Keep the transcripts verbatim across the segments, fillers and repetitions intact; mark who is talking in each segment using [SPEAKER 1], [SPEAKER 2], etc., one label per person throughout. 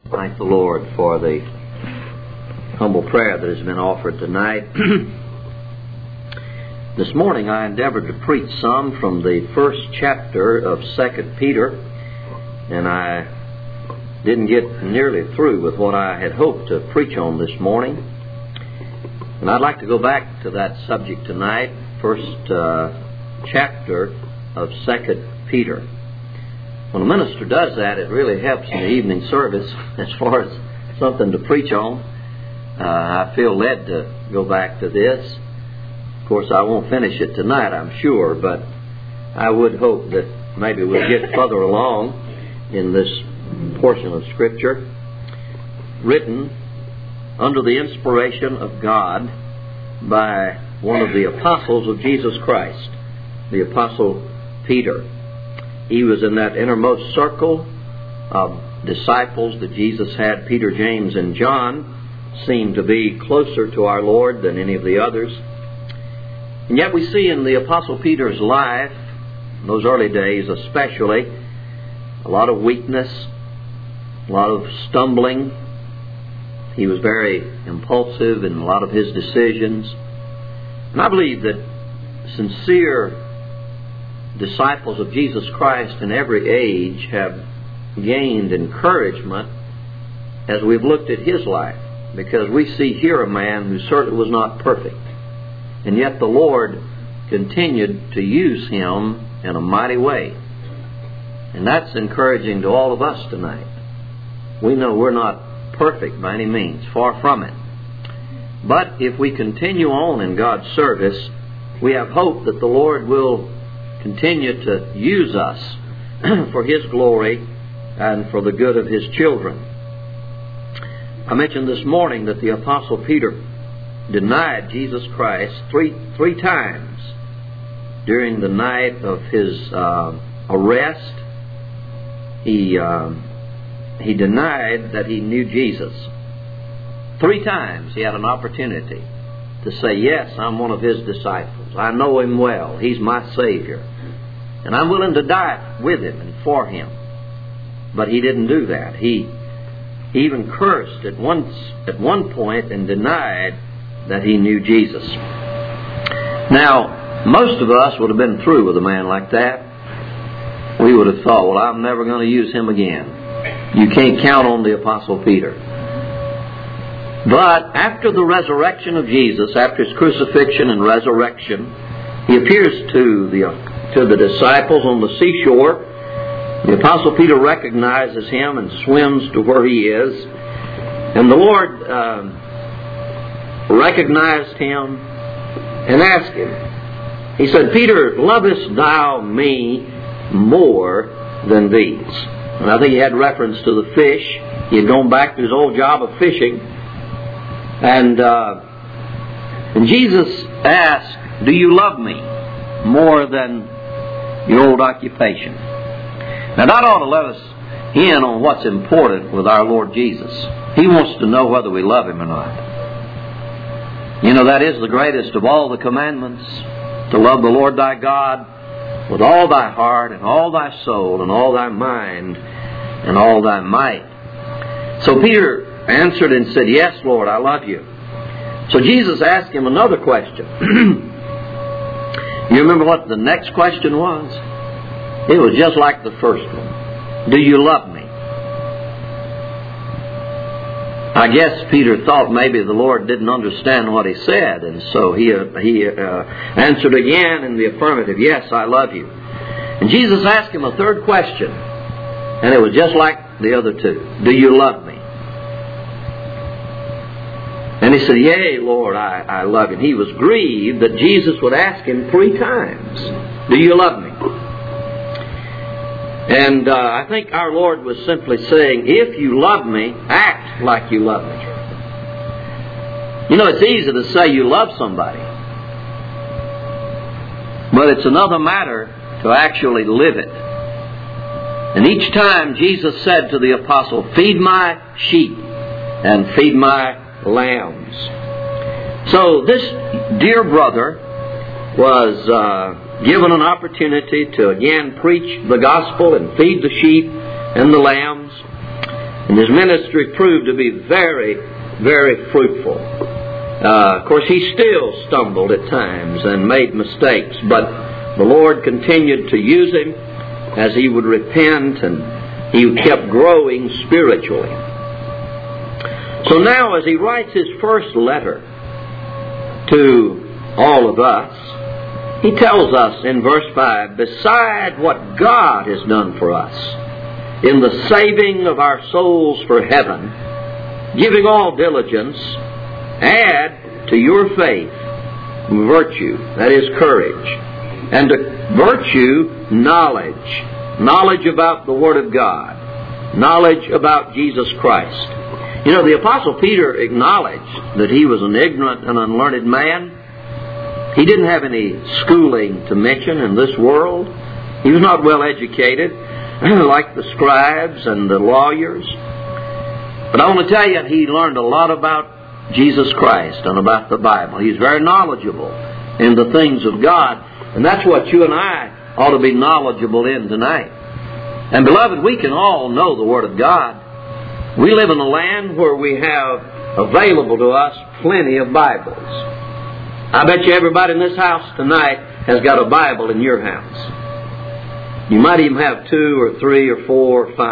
[SPEAKER 1] Thank the Lord for the humble prayer that has been offered tonight. This morning I endeavored to preach some from the first chapter of Second Peter, and I didn't get nearly through with what I had hoped to preach on this morning. And I'd like to go back to that subject tonight, first uh, chapter of Second Peter. When a minister does that, it really helps in the evening service as far as something to preach on. Uh, I feel led to go back to this. Of course, I won't finish it tonight, I'm sure, but I would hope that maybe we'll get further along in this portion of Scripture, written under the inspiration of God by one of the apostles of Jesus Christ, the Apostle Peter. He was in that innermost circle of disciples that Jesus had. Peter, James, and John seemed to be closer to our Lord than any of the others. And yet we see in the Apostle Peter's life, in those early days especially, a lot of weakness, a lot of stumbling. He was very impulsive in a lot of his decisions. And I believe that sincere disciples of Jesus Christ in every age have gained encouragement as we've looked at his life, because we see here a man who certainly was not perfect, and yet the Lord continued to use him in a mighty way. And that's encouraging to all of us tonight. We know we're not perfect by any means, far from it. But if we continue on in God's service, we have hope that the Lord will continue to use us for His glory and for the good of His children. I mentioned this morning that the Apostle Peter denied Jesus Christ three three times during the night of his uh, arrest. He uh, he denied that he knew Jesus. Three times he had an opportunity to say, yes, I'm one of His disciples. I know Him well. He's my Savior. And I'm willing to die with Him and for Him. But he didn't do that. He, he even cursed at one, at one point and denied that he knew Jesus. Now, most of us would have been through with a man like that. We would have thought, well, I'm never going to use him again. You can't count on the Apostle Peter. But after the resurrection of Jesus, after His crucifixion and resurrection, He appears to the, to the disciples on the seashore. The Apostle Peter recognizes him and swims to where he is. And the Lord uh, recognized him and asked him. He said, Peter, lovest thou me more than these? And I think he had reference to the fish. He had gone back to his old job of fishing. And, uh, and Jesus asked, do you love me more than your old occupation? Now that ought to let us in on what's important with our Lord Jesus. He wants to know whether we love Him or not. You know, that is the greatest of all the commandments, to love the Lord thy God with all thy heart and all thy soul and all thy mind and all thy might. So Peter answered and said, yes, Lord, I love you. So Jesus asked him another question. You remember what the next question was? It was just like the first one. Do you love me? I guess Peter thought maybe the Lord didn't understand what he said, and so he, uh, he uh, answered again in the affirmative, yes, I love you. And Jesus asked him a third question, and it was just like the other two. Do you love me? And he said, yea, Lord, I, I love you. And he was grieved that Jesus would ask him three times, do you love me? And uh, I think our Lord was simply saying, if you love me, act like you love me. You know, it's easy to say you love somebody, but it's another matter to actually live it. And each time Jesus said to the apostle, feed my sheep and feed my lambs. So this dear brother was uh, given an opportunity to again preach the gospel and feed the sheep and the lambs. And his ministry proved to be very, very fruitful. Uh, of course, he still stumbled at times and made mistakes, but the Lord continued to use him as he would repent, and he kept growing spiritually. So now, as he writes his first letter to all of us, he tells us in verse five, beside what God has done for us in the saving of our souls for heaven, giving all diligence, add to your faith virtue, that is courage, and to virtue knowledge, knowledge about the Word of God, knowledge about Jesus Christ. You know, the Apostle Peter acknowledged that he was an ignorant and unlearned man. He didn't have any schooling to mention in this world. He was not well educated, like the scribes and the lawyers. But I want to tell you, he learned a lot about Jesus Christ and about the Bible. He's very knowledgeable in the things of God. And that's what you and I ought to be knowledgeable in tonight. And beloved, we can all know the Word of God. We live in a land where we have available to us plenty of Bibles. I bet you everybody in this house tonight has got a Bible in your house. You might even have two or three or four or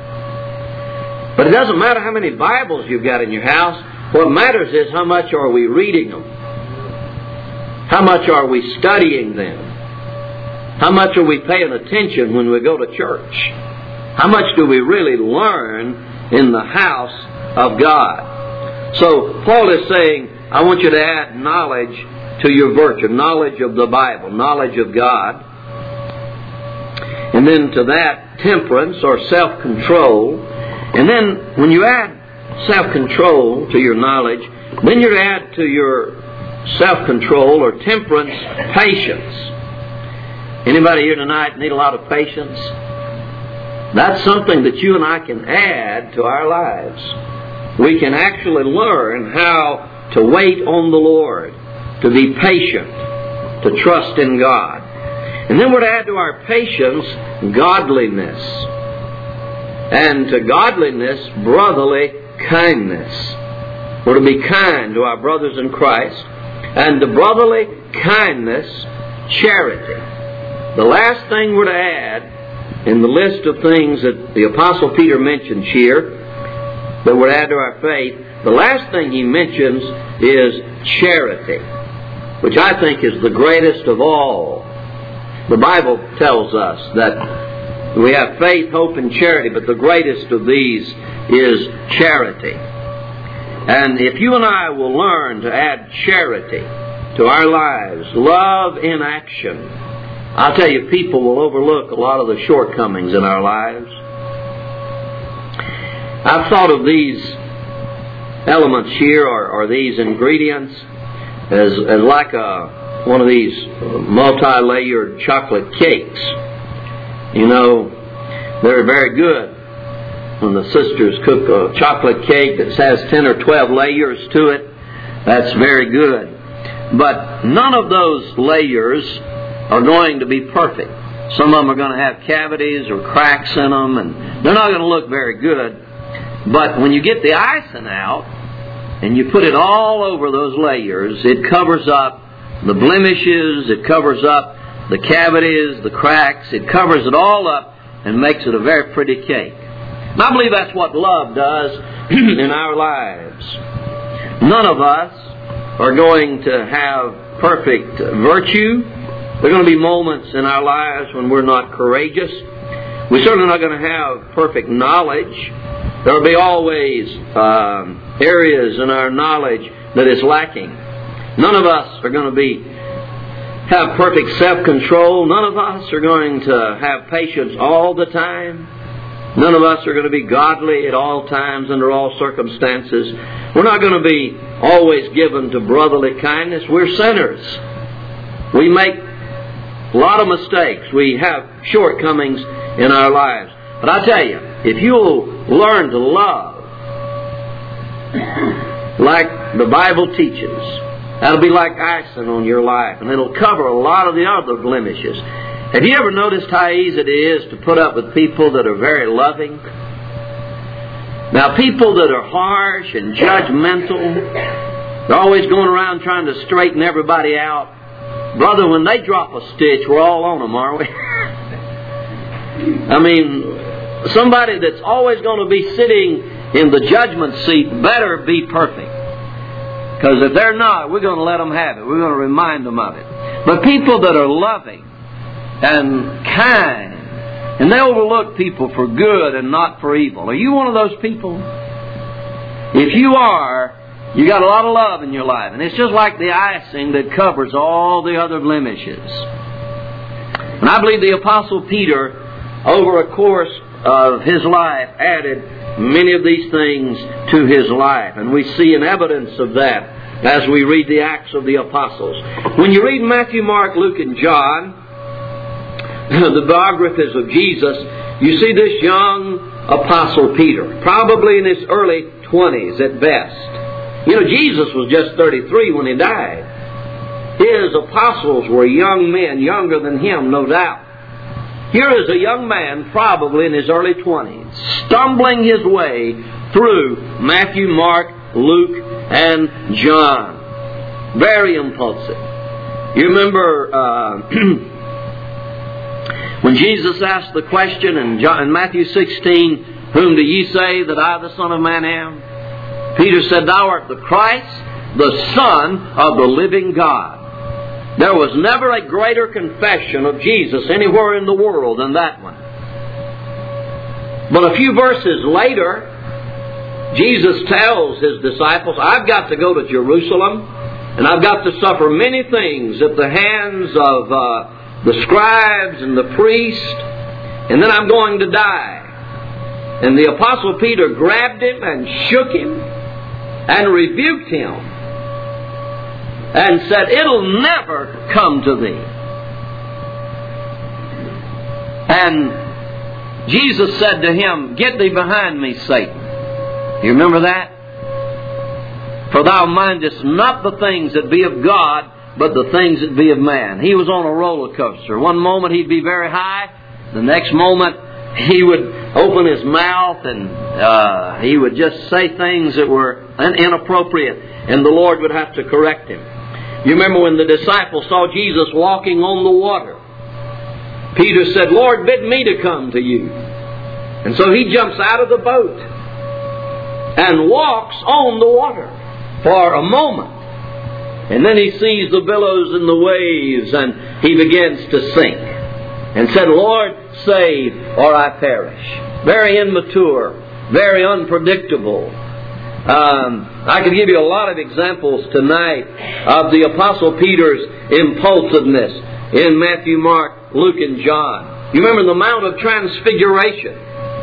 [SPEAKER 1] five. But it doesn't matter how many Bibles you've got in your house. What matters is how much are we reading them? How much are we studying them? How much are we paying attention when we go to church? How much do we really learn in the house of God? So Paul is saying, I want you to add knowledge to your virtue, knowledge of the Bible, knowledge of God. And then to that, temperance or self-control. And then when you add self-control to your knowledge, then you add to your self-control or temperance patience. Anybody here tonight need a lot of patience? That's something that you and I can add to our lives. We can actually learn how to wait on the Lord, to be patient, to trust in God. And then we're to add to our patience godliness. And to godliness, brotherly kindness. We're to be kind to our brothers in Christ. And to brotherly kindness, charity. The last thing we're to add in the list of things that the Apostle Peter mentions here that would add to our faith, the last thing he mentions is charity, which I think is the greatest of all. The Bible tells us that we have faith, hope, and charity, but the greatest of these is charity. And if you and I will learn to add charity to our lives, love in action, I'll tell you, people will overlook a lot of the shortcomings in our lives. I've thought of these elements here, or, or these ingredients, as, as like a, one of these multi-layered chocolate cakes. You know, they're very good when the sisters cook a chocolate cake that has ten or twelve layers to it. That's very good. But none of those layers are going to be perfect. Some of them are going to have cavities or cracks in them, and they're not going to look very good. But when you get the icing out and you put it all over those layers, it covers up the blemishes, it covers up the cavities, the cracks, it covers it all up and makes it a very pretty cake. And I believe that's what love does in our lives. None of us are going to have perfect virtue. There are going to be moments in our lives when we're not courageous. We're certainly not going to have perfect knowledge. There will be always um, areas in our knowledge that is lacking. None of us are going to be have perfect self-control. None of us are going to have patience all the time. None of us are going to be godly at all times under all circumstances. We're not going to be always given to brotherly kindness. We're sinners. We make a lot of mistakes. We have shortcomings in our lives. But I tell you, if you'll learn to love like the Bible teaches, that'll be like icing on your life, and it'll cover a lot of the other blemishes. Have you ever noticed how easy it is to put up with people that are very loving? Now, people that are harsh and judgmental, they're always going around trying to straighten everybody out. Brother, when they drop a stitch, we're all on them, aren't we? I mean, somebody that's always going to be sitting in the judgment seat better be perfect. Because if they're not, we're going to let them have it. We're going to remind them of it. But people that are loving and kind, and they overlook people for good and not for evil. Are you one of those people? If you are, you got a lot of love in your life. And it's just like the icing that covers all the other blemishes. And I believe the Apostle Peter, over a course of his life, added many of these things to his life. And we see an evidence of that as we read the Acts of the Apostles. When you read Matthew, Mark, Luke, and John, the biographies of Jesus, you see this young Apostle Peter, probably in his early twenties at best. You know, Jesus was just thirty-three when he died. His apostles were young men, younger than him, no doubt. Here is a young man, probably in his early twenties, stumbling his way through Matthew, Mark, Luke, and John. Very impulsive. You remember uh, when Jesus asked the question in, John, in Matthew sixteen, "Whom do ye say that I, the Son of Man, am?" Peter said, "Thou art the Christ, the Son of the living God." There was never a greater confession of Jesus anywhere in the world than that one. But a few verses later, Jesus tells His disciples, "I've got to go to Jerusalem, and I've got to suffer many things at the hands of uh, the scribes and the priests, and then I'm going to die." And the Apostle Peter grabbed him and shook him and rebuked him and said, "It'll never come to thee." And Jesus said to him, "Get thee behind me, Satan." You remember that? "For thou mindest not the things that be of God, but the things that be of man." He was on a roller coaster. One moment he'd be very high. The next moment he would open his mouth and uh, he would just say things that were inappropriate. And the Lord would have to correct him. You remember when the disciples saw Jesus walking on the water. Peter said, "Lord, bid me to come to you." And so he jumps out of the boat and walks on the water for a moment. And then he sees the billows and the waves, and he begins to sink. And said, "Lord, save, or I perish." Very immature, very unpredictable. Um, I could give you a lot of examples tonight of the Apostle Peter's impulsiveness in Matthew, Mark, Luke, and John. You remember the Mount of Transfiguration,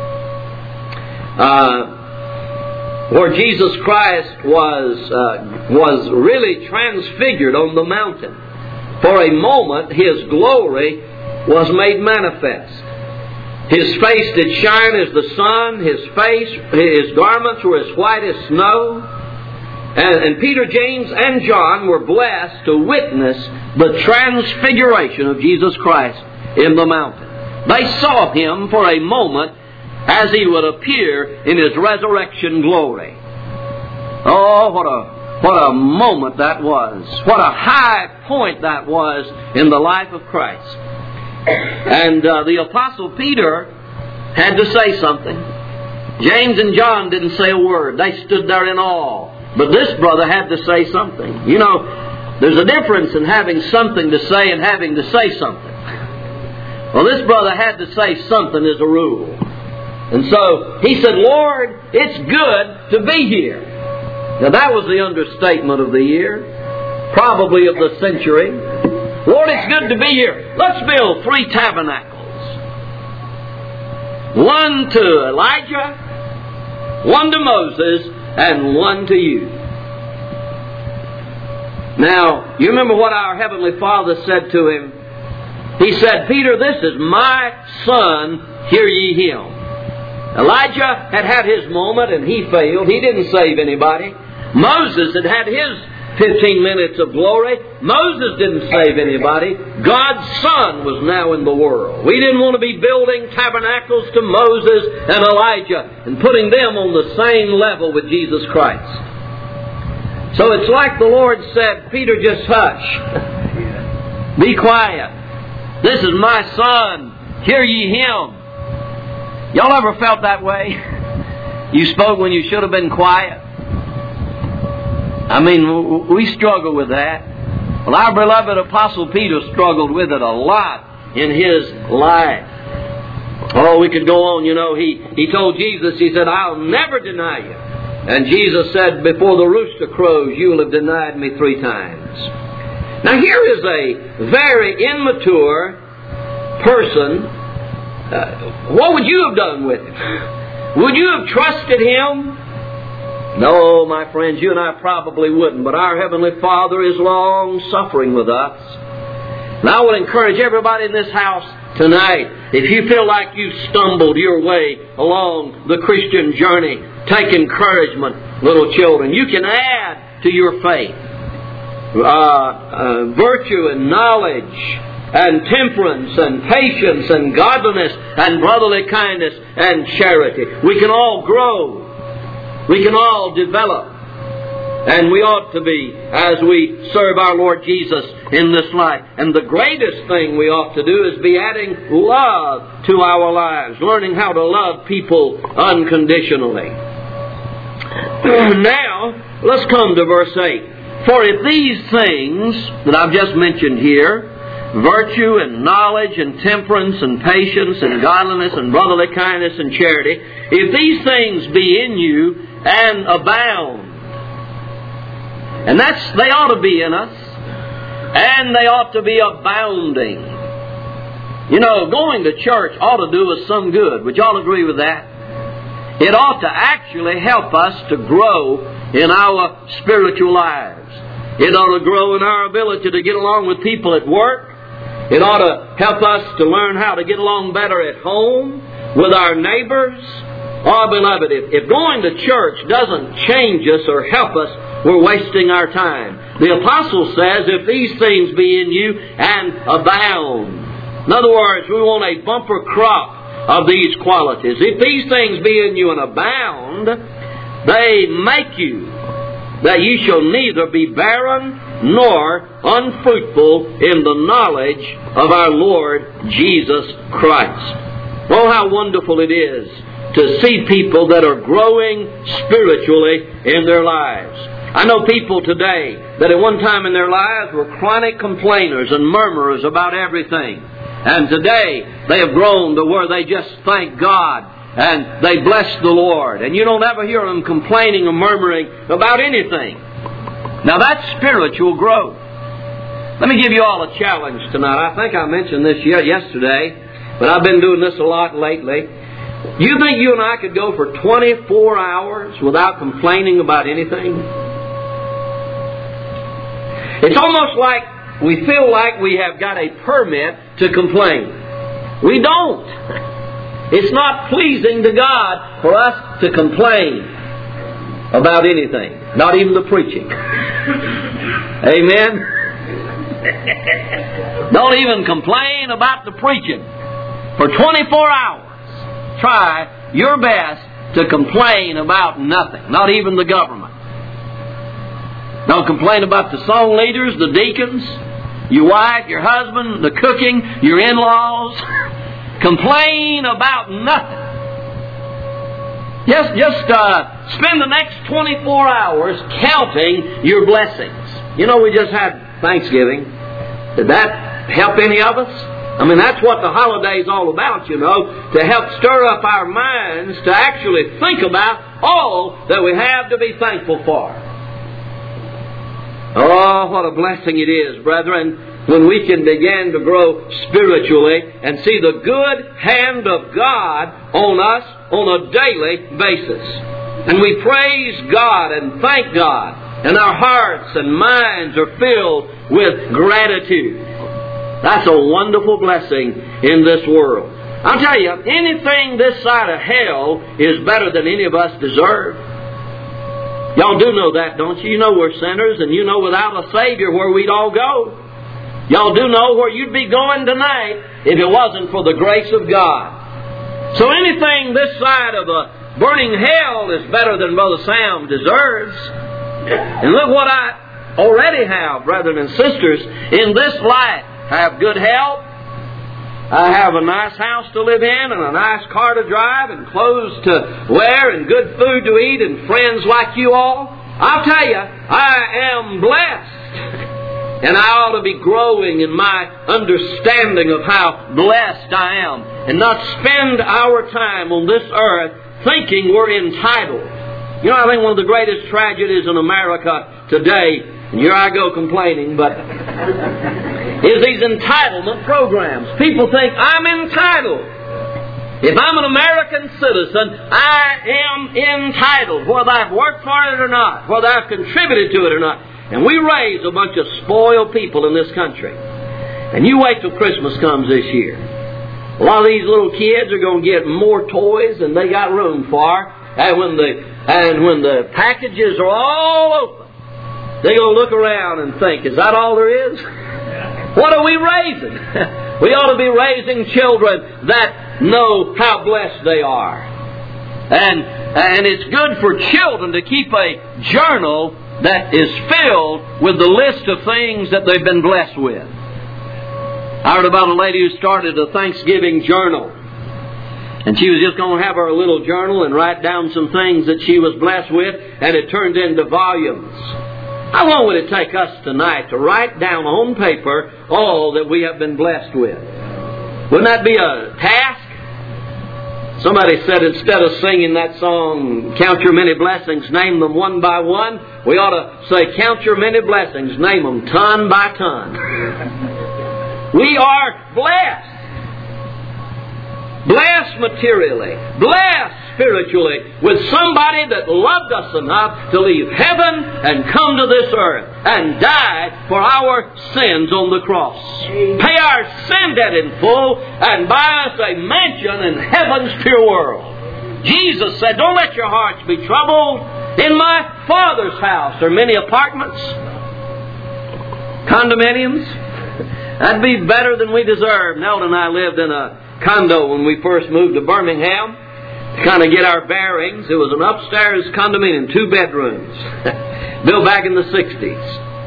[SPEAKER 1] uh, where Jesus Christ was uh, was really transfigured on the mountain. For a moment, His glory was made manifest. His face did shine as the sun. His face, His garments were as white as snow. And, and Peter, James, and John were blessed to witness the transfiguration of Jesus Christ in the mountain. They saw Him for a moment as He would appear in His resurrection glory. Oh, what a what a moment that was. What a high point that was in the life of Christ. And uh, the Apostle Peter had to say something. James and John didn't say a word. They stood there in awe. But this brother had to say something. You know, there's a difference in having something to say and having to say something. Well, this brother had to say something as a rule. And so he said, "Lord, it's good to be here." Now that was the understatement of the year, probably of the century. "Lord, it's good to be here. Let's build three tabernacles. One to Elijah, one to Moses, and one to you." Now, you remember what our Heavenly Father said to him? He said, "Peter, this is my son, hear ye him." Elijah had had his moment and he failed. He didn't save anybody. Moses had had his fifteen minutes of glory. Moses didn't save anybody. God's Son was now in the world. We didn't want to be building tabernacles to Moses and Elijah and putting them on the same level with Jesus Christ. So it's like the Lord said, Peter, just hush. Be quiet. This is my Son. Hear ye Him. Y'all ever felt that way? You spoke when you should have been quiet. I mean, we struggle with that. Well, our beloved Apostle Peter struggled with it a lot in his life. Oh, we could go on. You know, he, he told Jesus, he said, I'll never deny you. And Jesus said, before the rooster crows, you will have denied me three times. Now, here is a very immature person. Uh, what would you have done with him? Would you have trusted him? No, my friends, you and I probably wouldn't, but our Heavenly Father is long-suffering with us. And I would encourage everybody in this house tonight, if you feel like you've stumbled your way along the Christian journey, take encouragement, little children. You can add to your faith uh, uh, virtue and knowledge and temperance and patience and godliness and brotherly kindness and charity. We can all grow. We can all develop, and we ought to be as we serve our Lord Jesus in this life. And the greatest thing we ought to do is be adding love to our lives, learning how to love people unconditionally. Now, let's come to verse eight. For if these things that I've just mentioned here, virtue and knowledge and temperance and patience and godliness and brotherly kindness and charity, if these things be in you and abound, and that's, they ought to be in us, and they ought to be abounding. You know, going to church ought to do us some good. Would y'all agree with that? It ought to actually help us to grow in our spiritual lives. It ought to grow in our ability to get along with people at work. It ought to help us to learn how to get along better at home, with our neighbors. Oh, beloved, if, if going to church doesn't change us or help us, we're wasting our time. The Apostle says, if these things be in you and abound. In other words, we want a bumper crop of these qualities. If these things be in you and abound, they make you that you shall neither be barren nor unfruitful in the knowledge of our Lord Jesus Christ. Oh, how wonderful it is to see people that are growing spiritually in their lives. I know people today that at one time in their lives were chronic complainers and murmurers about everything. And today they have grown to where they just thank God and they bless the Lord. And you don't ever hear them complaining or murmuring about anything. Now that's spiritual growth. Let me give you all a challenge tonight. I think I mentioned this yesterday, but I've been doing this a lot lately. You think you and I could go for twenty-four hours without complaining about anything? It's almost like we feel like we have got a permit to complain. We don't. It's not pleasing to God for us to complain about anything, not even the preaching. Amen? Don't even complain about the preaching. For twenty-four hours, try your best to complain about nothing, not even the government. Don't complain about the song leaders, the deacons, your wife, your husband, the cooking, your in-laws. Complain about nothing. Just, just uh, spend the next twenty-four hours counting your blessings. You know, we just had Thanksgiving. Did that help any of us? I mean, that's what the holiday's all about, you know, to help stir up our minds to actually think about all that we have to be thankful for. Oh, what a blessing it is, brethren, when we can begin to grow spiritually and see the good hand of God on us on a daily basis. And we praise God and thank God, and our hearts and minds are filled with gratitude. That's a wonderful blessing in this world. I'll tell you, anything this side of hell is better than any of us deserve. Y'all do know that, don't you? You know we're sinners, and you know without a Savior where we'd all go. Y'all do know where you'd be going tonight if it wasn't for the grace of God. So anything this side of a burning hell is better than Brother Sam deserves. And look what I already have, brethren and sisters. In this life, I have good health. I have a nice house to live in, and a nice car to drive, and clothes to wear, and good food to eat, and friends like you all. I'll tell you, I am blessed. And I ought to be growing in my understanding of how blessed I am, and not spend our time on this earth thinking we're entitled. You know, I think one of the greatest tragedies in America today, and here I go complaining, but is these entitlement programs. People think, I'm entitled. If I'm an American citizen, I am entitled, whether I've worked for it or not, whether I've contributed to it or not. And we raise a bunch of spoiled people in this country. And you wait till Christmas comes this year. A lot of these little kids are going to get more toys than they got room for. And when the and when the packages are all open, they're going to look around and think, is that all there is? What are we raising? We ought to be raising children that know how blessed they are. And, and it's good for children to keep a journal that is filled with the list of things that they've been blessed with. I heard about a lady who started a Thanksgiving journal. And she was just going to have her little journal and write down some things that she was blessed with, and it turned into volumes. How long would it take us tonight to write down on paper all that we have been blessed with? Wouldn't that be a task? Somebody said instead of singing that song, Count Your Many Blessings, Name Them One by One, we ought to say, Count Your Many Blessings, Name Them Ton by Ton. We are blessed. Blessed materially, blessed spiritually, with somebody that loved us enough to leave heaven and come to this earth and die for our sins on the cross. Pay our sin debt in full and buy us a mansion in heaven's pure world. Jesus said, don't let your hearts be troubled. In my Father's house are many apartments, condominiums. That'd be better than we deserve. Nelda and I lived in a condo when we first moved to Birmingham. To kind of get our bearings, it was an upstairs condominium, two bedrooms, built back in the sixties.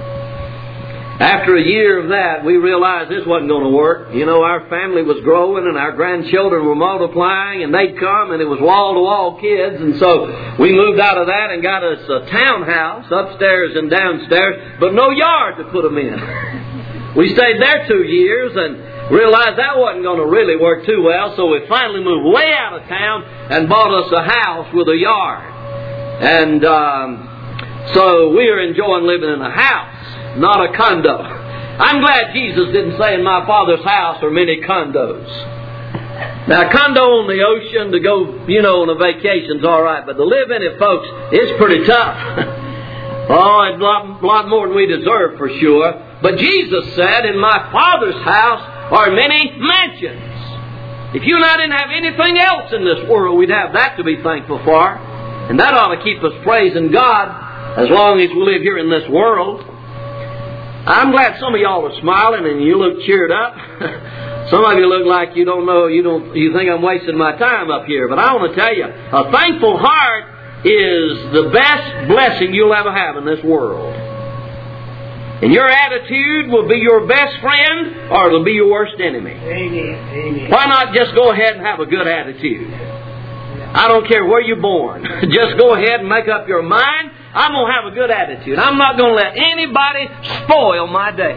[SPEAKER 1] After a year of that, we realized this wasn't going to work. You know, our family was growing and our grandchildren were multiplying, and they'd come, and it was wall-to-wall kids. And so we moved out of that and got us a townhouse, upstairs and downstairs, but no yard to put them in. We stayed there two years and realized that wasn't going to really work too well, so we finally moved way out of town and bought us a house with a yard. And um, so we are enjoying living in a house, not a condo. I'm glad Jesus didn't say in my Father's house are many condos. Now, a condo on the ocean to go, you know, on a vacation's all right, but to live in it, folks, it's pretty tough. Oh, it's a lot, lot more than we deserve for sure. But Jesus said, in my Father's house are many mansions. If you and I didn't have anything else in this world, we'd have that to be thankful for. And that ought to keep us praising God as long as we live here in this world. I'm glad some of y'all are smiling and you look cheered up. Some of you look like you don't know, you don't, you think I'm wasting my time up here. But I want to tell you, a thankful heart is the best blessing you'll ever have in this world. And your attitude will be your best friend or it'll be your worst enemy.
[SPEAKER 2] Amen. Amen.
[SPEAKER 1] Why not just go ahead and have a good attitude? I don't care where you're born. Just go ahead and make up your mind. I'm going to have a good attitude. I'm not going to let anybody spoil my day.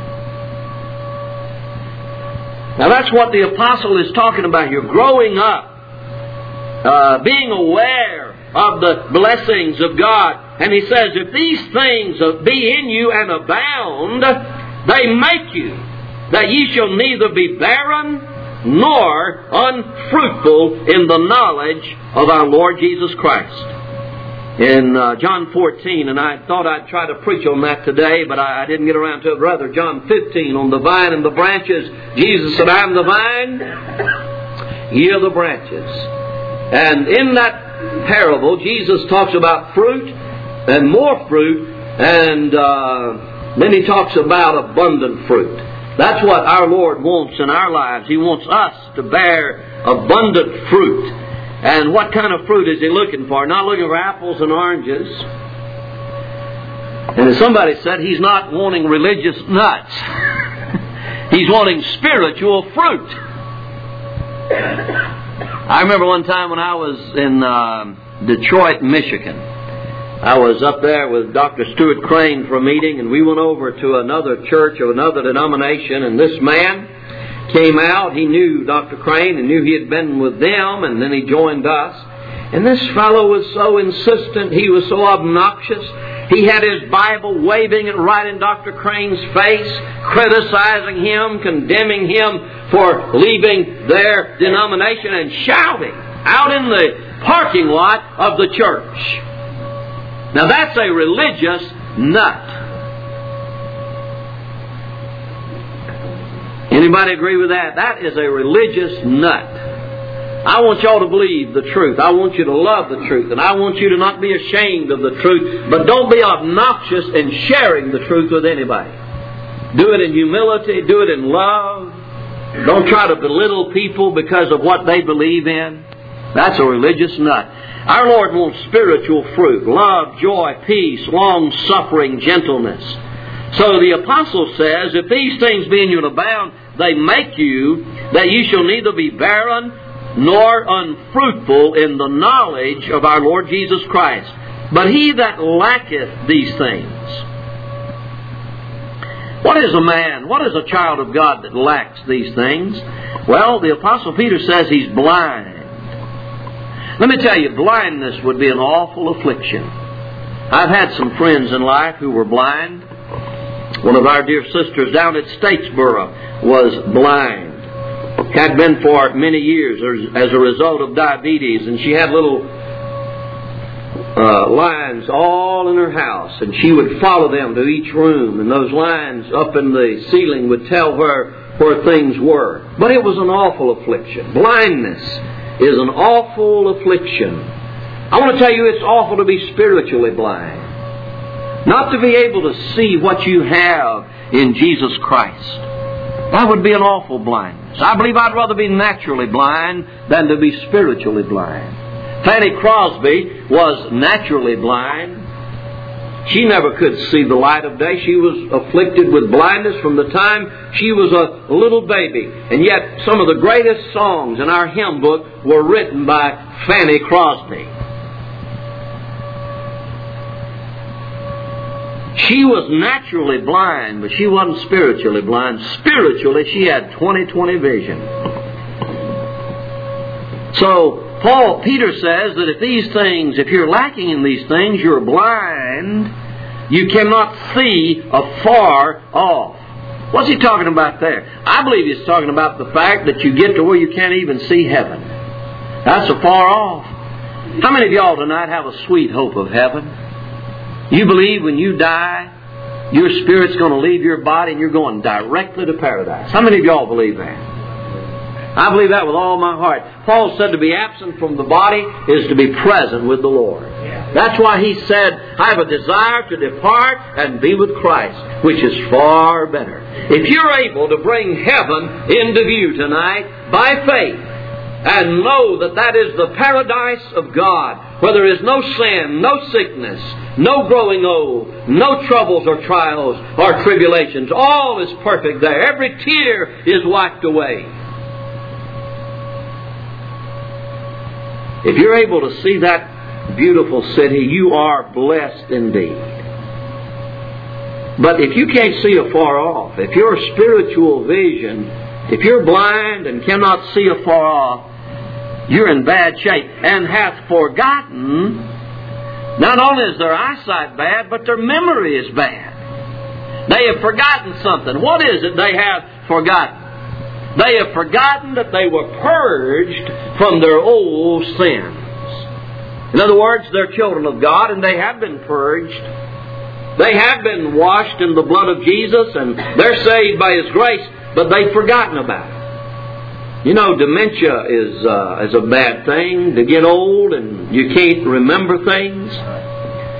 [SPEAKER 1] Now that's what the apostle is talking about here. Growing up. Uh, being aware of the blessings of God. And he says, if these things be in you and abound, they make you, that ye shall neither be barren nor unfruitful in the knowledge of our Lord Jesus Christ. In uh, John fourteen, and I thought I'd try to preach on that today, but I, I didn't get around to it. Rather, John fifteen, on the vine and the branches, Jesus said, I am the vine, ye are the branches. And in that parable, Jesus talks about fruit and more fruit, and uh, then He talks about abundant fruit. That's what our Lord wants in our lives. He wants us to bear abundant fruit. And what kind of fruit is He looking for? Not looking for apples and oranges. And as somebody said, He's not wanting religious nuts. He's wanting spiritual fruit. I remember one time when I was in uh, Detroit, Michigan. I was up there with Doctor Stuart Crane for a meeting, and we went over to another church of another denomination, and this man came out. He knew Doctor Crane and knew he had been with them, and then he joined us. And this fellow was so insistent. He was so obnoxious. He had his Bible, waving it right in Doctor Crane's face, criticizing him, condemning him for leaving their denomination, and shouting out in the parking lot of the church. Now that's a religious nut. Anybody agree with that? That is a religious nut. I want y'all to believe the truth. I want you to love the truth. And I want you to not be ashamed of the truth. But don't be obnoxious in sharing the truth with anybody. Do it in humility. Do it in love. Don't try to belittle people because of what they believe in. That's a religious nut. Our Lord wants spiritual fruit. Love, joy, peace, long-suffering, gentleness. So the apostle says, if these things be in you and abound, they make you that you shall neither be barren nor unfruitful in the knowledge of our Lord Jesus Christ. But he that lacketh these things. What is a man? What is a child of God that lacks these things? Well, the Apostle Peter says he's blind. Let me tell you, blindness would be an awful affliction. I've had some friends in life who were blind. One of our dear sisters down at Statesboro was blind. Had been for many years as a result of diabetes, and she had little uh, lines all in her house, and she would follow them to each room, and those lines up in the ceiling would tell her where things were. But it was an awful affliction. Blindness is an awful affliction. I want to tell you, it's awful to be spiritually blind. Not to be able to see what you have in Jesus Christ. That would be an awful blindness. I believe I'd rather be naturally blind than to be spiritually blind. Fanny Crosby was naturally blind. She never could see the light of day. She was afflicted with blindness from the time she was a little baby. And yet some of the greatest songs in our hymn book were written by Fanny Crosby. She was naturally blind, but she wasn't spiritually blind. Spiritually, she had twenty twenty vision. So, Paul, Peter says that if these things, if you're lacking in these things, you're blind, you cannot see afar off. What's he talking about there? I believe he's talking about the fact that you get to where you can't even see heaven. That's afar off. How many of y'all tonight have a sweet hope of heaven? You believe when you die, your spirit's going to leave your body and you're going directly to paradise. How many of y'all believe that? I believe that with all my heart. Paul said to be absent from the body is to be present with the Lord. That's why he said, I have a desire to depart and be with Christ, which is far better. If you're able to bring heaven into view tonight by faith, and know that that is the paradise of God, where there is no sin, no sickness, no growing old, no troubles or trials or tribulations. All is perfect there. Every tear is wiped away. If you're able to see that beautiful city, you are blessed indeed. But if you can't see afar off, if your spiritual vision, if you're blind and cannot see afar off, you're in bad shape. And hath forgotten, not only is their eyesight bad, but their memory is bad. They have forgotten something. What is it they have forgotten? They have forgotten that they were purged from their old sins. In other words, they're children of God and they have been purged. They have been washed in the blood of Jesus and they're saved by His grace, but they've forgotten about it. You know, dementia is, uh, is a bad thing, to get old and you can't remember things.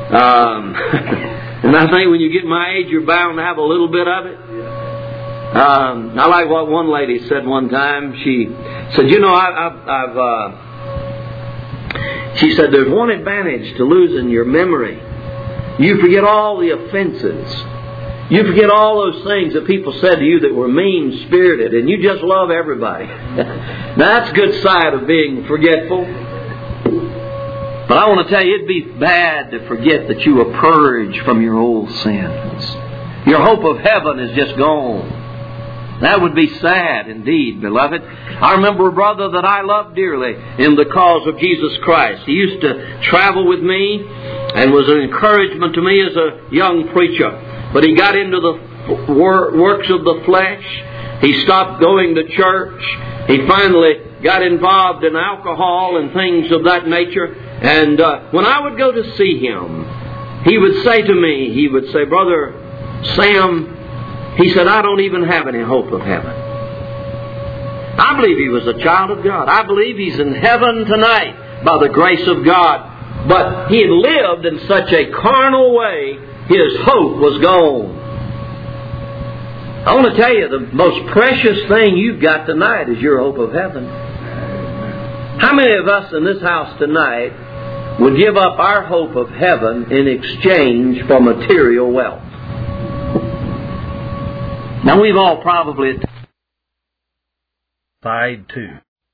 [SPEAKER 1] Um, and I think when you get my age, you're bound to have a little bit of it. Um, I like what one lady said one time. She said, you know, I, I've... I've uh, she said, there's one advantage to losing your memory. You forget all the offenses. You forget all those things that people said to you that were mean-spirited, and you just love everybody. That's a good side of being forgetful. But I want to tell you, it'd be bad to forget that you were purged from your old sins. Your hope of heaven is just gone. That would be sad indeed, beloved. I remember a brother that I loved dearly in the cause of Jesus Christ. He used to travel with me and was an encouragement to me as a young preacher. But he got into the works of the flesh. He stopped going to church. He finally got involved in alcohol and things of that nature. And uh, when I would go to see him, he would say to me, he would say, Brother Sam, he said, I don't even have any hope of heaven. I believe he was a child of God. I believe he's in heaven tonight by the grace of God. But he had lived in such a carnal way, his hope was gone. I want to tell you, the most precious thing you've got tonight is your hope of heaven. How many of us in this house tonight would give up our hope of heaven in exchange for material wealth? Now, we've all probably...
[SPEAKER 2] Side two.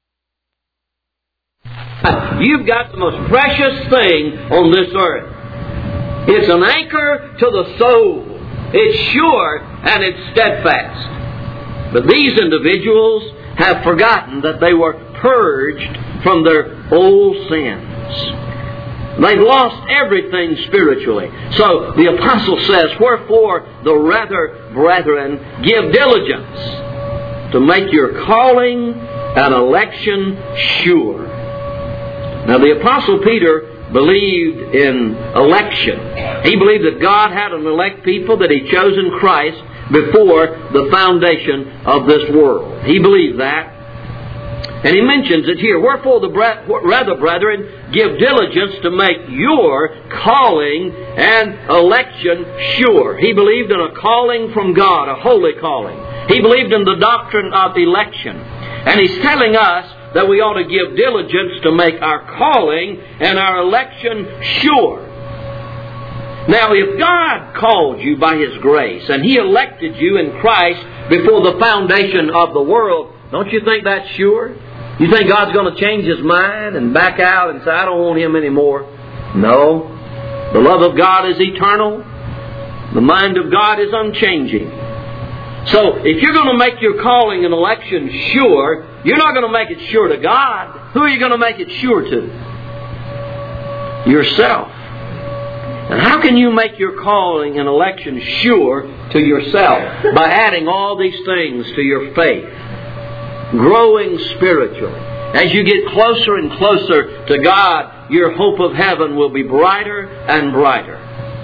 [SPEAKER 1] You've got the most precious thing on this earth. It's an anchor to the soul. It's sure and it's steadfast. But these individuals have forgotten that they were purged from their old sins. They've lost everything spiritually. So the apostle says, wherefore the rather, brethren, give diligence to make your calling and election sure. Now the apostle Peter believed in election. He believed that God had an elect people that He chose in Christ before the foundation of this world. He believed that. And he mentions it here. Wherefore the rather, brethren, give diligence to make your calling and election sure. He believed in a calling from God, a holy calling. He believed in the doctrine of election. And he's telling us that we ought to give diligence to make our calling and our election sure. Now, if God called you by His grace and He elected you in Christ before the foundation of the world, don't you think that's sure? You think God's going to change His mind and back out and say, I don't want Him anymore? No. The love of God is eternal. The mind of God is unchanging. So, if you're going to make your calling and election sure, you're not going to make it sure to God. Who are you going to make it sure to? Yourself. And how can you make your calling and election sure to yourself? By adding all these things to your faith. Growing spiritually. As you get closer and closer to God, your hope of heaven will be brighter and brighter.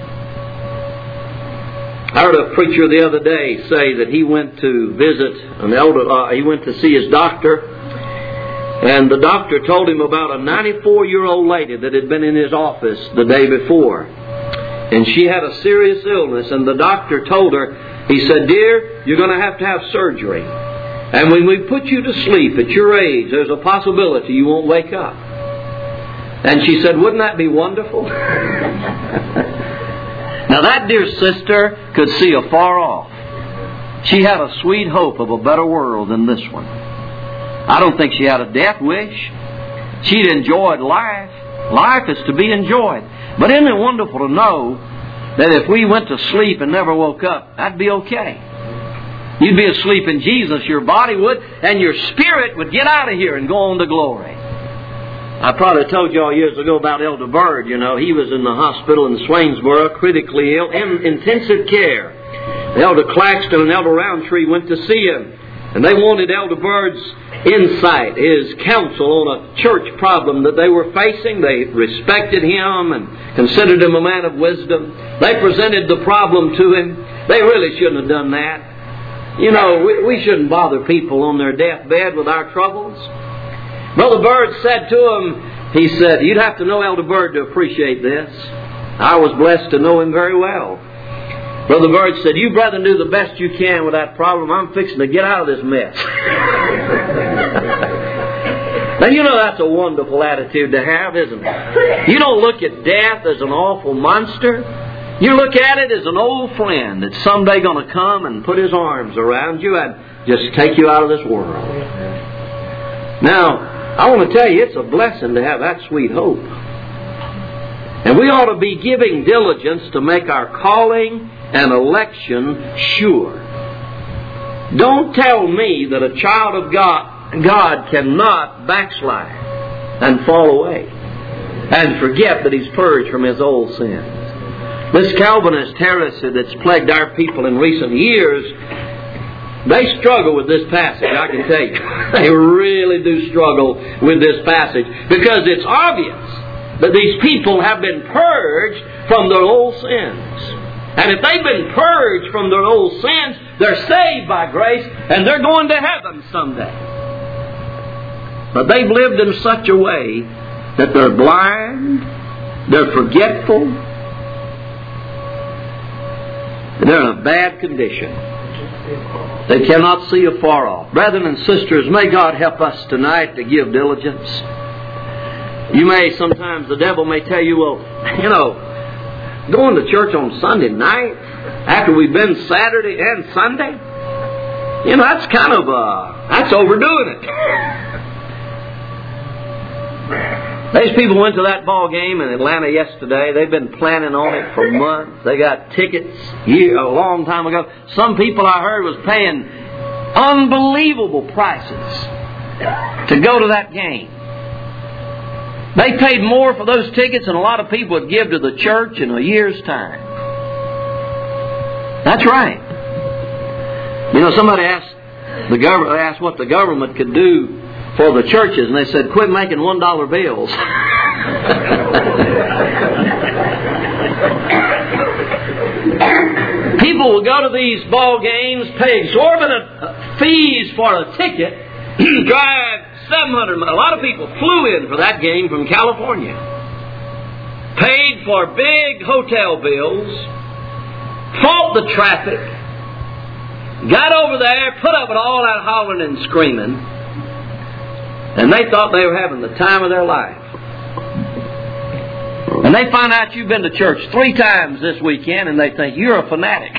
[SPEAKER 1] I heard a preacher the other day say that he went to visit an elder, uh, he went to see his doctor, and the doctor told him about a ninety-four-year-old lady that had been in his office the day before. And she had a serious illness, and the doctor told her, he said, dear, you're going to have to have surgery. And when we put you to sleep at your age, there's a possibility you won't wake up. And she said, wouldn't that be wonderful? Now that dear sister could see afar off. She had a sweet hope of a better world than this one. I don't think she had a death wish. She'd enjoyed life. Life is to be enjoyed. But isn't it wonderful to know that if we went to sleep and never woke up, that'd be okay. You'd be asleep in Jesus, your body would, and your spirit would get out of here and go on to glory. I probably told you all years ago about Elder Bird. You know, he was in the hospital in Swainsboro, critically ill, in intensive care. Elder Claxton and Elder Roundtree went to see him, and they wanted Elder Bird's insight, his counsel on a church problem that they were facing. They respected him and considered him a man of wisdom. They presented the problem to him. They really shouldn't have done that. You know, we, we shouldn't bother people on their deathbed with our troubles. Brother Bird said to him, he said, you'd have to know Elder Bird to appreciate this. I was blessed to know him very well. Brother Bird said, "You, brethren, do the best you can with that problem. I'm fixing to get out of this mess." Now, you know that's a wonderful attitude to have, isn't it? You don't look at death as an awful monster. You look at it as an old friend that's someday going to come and put his arms around you and just take you out of this world. Now, I want to tell you, it's a blessing to have that sweet hope. And we ought to be giving diligence to make our calling and election sure. Don't tell me that a child of God, God cannot backslide and fall away and forget that he's purged from his old sins. This Calvinist heresy that's plagued our people in recent years, they struggle with this passage, I can tell you. They really do struggle with this passage because it's obvious that these people have been purged from their old sins. And if they've been purged from their old sins, they're saved by grace and they're going to heaven someday. But they've lived in such a way that they're blind, they're forgetful, they're in a bad condition. They cannot see afar off. Brethren and sisters, may God help us tonight to give diligence. You may, sometimes the devil may tell you, well, you know, going to church on Sunday night after we've been Saturday and Sunday, you know, that's kind of, uh, that's overdoing it. These people went to that ball game in Atlanta yesterday. They've been planning on it for months. They got tickets year, a long time ago. Some people I heard was paying unbelievable prices to go to that game. They paid more for those tickets than a lot of people would give to the church in a year's time. That's right. You know, somebody asked the government, asked what the government could do for the churches, and they said, "Quit making one dollar bills." People will go to these ball games, pay exorbitant fees for a ticket, drive seven hundred miles. A lot of people flew in for that game from California. Paid for big hotel bills, fought the traffic, got over there, put up with all that hollering and screaming, and they thought they were having the time of their life. And they find out you've been to church three times this weekend and they think you're a fanatic.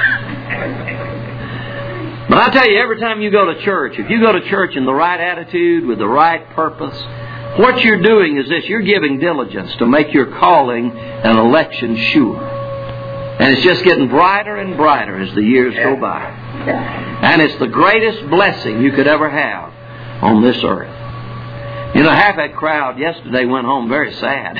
[SPEAKER 1] But I tell you, every time you go to church, if you go to church in the right attitude, with the right purpose, what you're doing is this: you're giving diligence to make your calling and election sure. And it's just getting brighter and brighter as the years go by. And it's the greatest blessing you could ever have on this earth. You know, half that crowd yesterday went home very sad.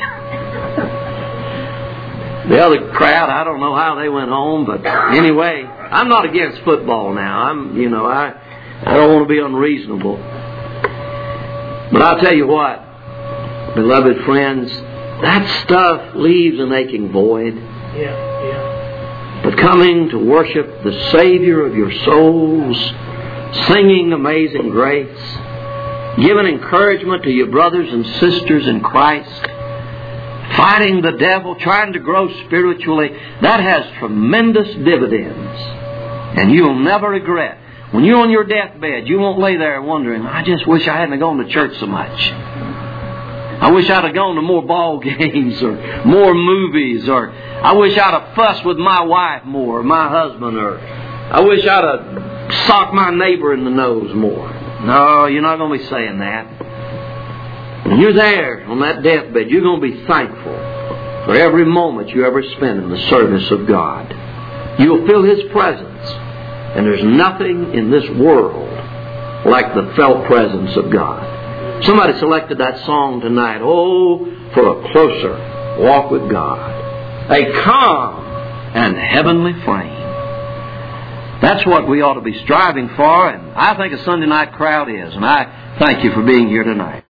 [SPEAKER 1] The other crowd, I don't know how they went home, but anyway, I'm not against football now. I'm, you know, I, I don't want to be unreasonable. But I'll tell you what, beloved friends, that stuff leaves an aching void.
[SPEAKER 2] Yeah, yeah.
[SPEAKER 1] But coming to worship the Savior of your souls, singing Amazing Grace, giving encouragement to your brothers and sisters in Christ, fighting the devil, trying to grow spiritually, that has tremendous dividends. And you'll never regret. When you're on your deathbed, you won't lay there wondering, I just wish I hadn't gone to church so much. I wish I'd have gone to more ball games or more movies, or I wish I'd have fussed with my wife more, or my husband, or I wish I'd have socked my neighbor in the nose more. No, you're not going to be saying that. When you're there on that deathbed, you're going to be thankful for every moment you ever spent in the service of God. You'll feel His presence, and there's nothing in this world like the felt presence of God. Somebody selected that song tonight, "Oh, for a closer walk with God, a calm and heavenly frame." That's what we ought to be striving for, and I think a Sunday night crowd is, and I thank you for being here tonight.